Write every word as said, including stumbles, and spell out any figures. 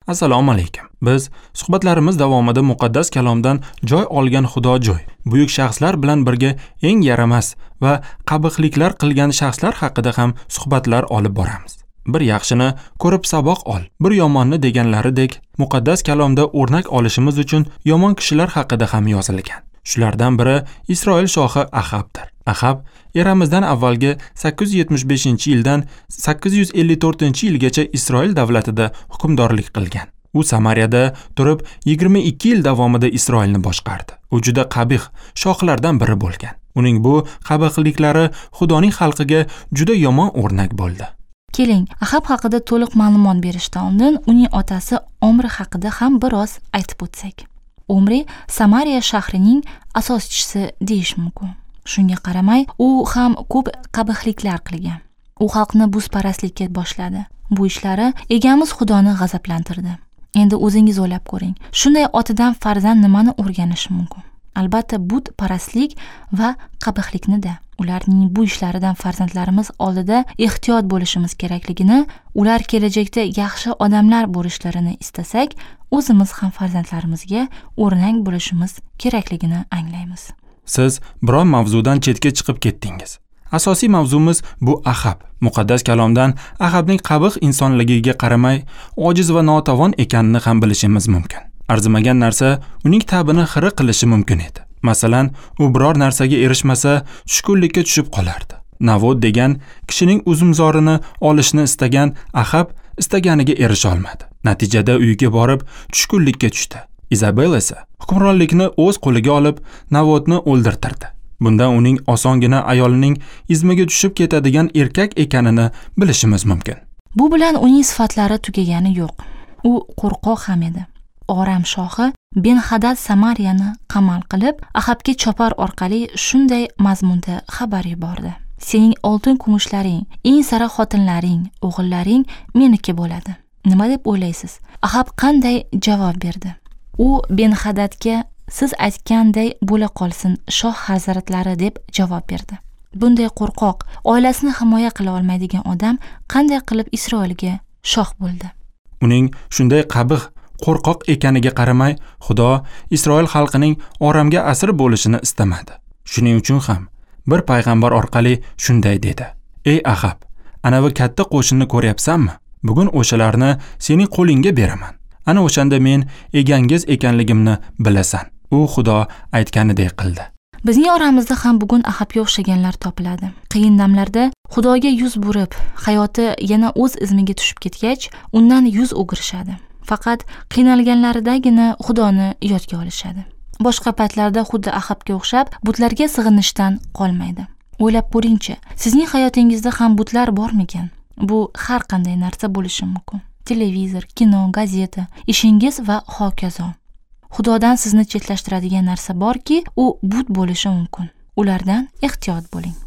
Assalomu alaykum. Biz suhbatlarimiz davomida muqaddas kalomdan joy olgan Xudo joy, buyuk shaxslar bilan birga eng yaramas va qabihliklar qilgan shaxslar haqida ham suhbatlar olib boramiz. Bir yaxshini ko'rib saboq ol, bir yomonni deganlaridek, muqaddas kalomda o'rnak olishimiz uchun yomon kishilar haqida ham yozilgan. Shulardan biri Isroil shohi Ahabdir. Ahab eramizdan avvalgi sakkiz yuz yetmish beshinchi yildan sakkiz yuz ellik to'rtinchi yilgacha Isroil davlatida hukmdorlik qilgan. U Samariyada turib yigirma ikki yil davomida Isroilni boshqardi. U juda qabih shohlardan biri bo'lgan. Uning bu qabihliklari Xudoning xalqiga juda yomon o'rnak bo'ldi. Keling, Ahab haqida to'liq ma'lumot berishdan oldin uning otasi Omri haqida ham biroz aytib o'tsak. Omri Samariya shahrining asoschisi deyish mumkin. Shunga qaramay, u ham ko'p qabihliklar qilgan. U xalqni buzparastlikka boshladi. Bu ishlari egamiz Xudoni g'azablantirdi. Endi o'zingiz o'ylab ko'ring. Shunday otadan farzand nimani o'rganishi mumkin? Albatta, butparastlik va qabihlikni-da. Ularning bu ishlaridan farzandlarimiz oldida ehtiyot bo'lishimiz kerakligini, ular kelajakda yaxshi odamlar bo'lishlarini istasak, o'zimiz ham farzandlarimizga o'rnak bo'lishimiz kerakligini anglaymiz. Siz biron mavzudan chetga chiqib ketdingiz. Asosiy mavzumiz bu Ahab. Muqaddas kalomdan Ahabning qabih insonligiga qaramay, ojiz va notavon ekanini ham bilishimiz mumkin. Arzimagan narsa uning ta'bini xira qilishi mumkin edi. Masalan, u biror narsaga erishmasa, tushkunlikka tushib qolardi. Navod degan kishining uzumzorini olishni istagan Ahab istaganiga erisha olmadi. Natijada uyiga borib, tushkunlikka tushdi. Izabel esa hukmronlikni o'z qo'liga olib, Navodni o'ldirtirdi. Bundan uning osongina ayolining izmiga tushib ketadigan erkak ekanini bilishimiz mumkin. Bu bilan uning sifatlari tugagani yo'q. U qo'rqoq ham edi. Oram shohi Ben-Hadad Samariyani qamal qilib, Ahabga chopar orqali shunday mazmunda xabar yubordi. Sening oltin kumushlaring, eng sara xotinlaring, o'g'illaring meniki bo'ladi. Nima deb o'ylaysiz? Ahab qanday javob berdi? U Ben-Hadadga siz aytganday bo'la qolsin shoh hazratlari deb javob berdi. Bunday qo'rqoq, oilasini himoya qila olmaydigan odam qanday qilib Isroilga shoh bo'ldi? Uning shunday qabih, qo'rqoq ekaniga qaramay, Xudo Isroil xalqining oramga asir bo'lishini istamadi. Shuning uchun ham bir payg'ambar orqali shunday dedi: "Ey Ahab, ana bu katta qo'shinni ko'ryapsanmi? Bugun o'shalarni sening qo'lingga beraman. Ana o'shanda men egangiz ekanligimni bilasan." U Xudo aytganidek qildi. Bizning oramizda ham bugun Ahabga o'xshaganlar topiladi. Qiyin damlarda Xudoga yuz burib, hayoti yana o'z izmiga tushib ketgach, undan yuz o'girishadi. Faqat qiynalganlaridagina Xudoni yodga olishadi. Boshqa paytlarda xuddi Ahabga o'xshab, butlarga sig'inishdan qolmaydi. O'ylab ko'ring-chi, sizning hayotingizda ham butlar bormikan? Bu har qanday narsa bo'lishi mumkin. Televizor, kino, gazeta, ishingiz va hokazo. Xudodan sizni chetlashtiradigan narsa borki, u but bo'lishi mumkin. Ulardan ehtiyot bo'ling.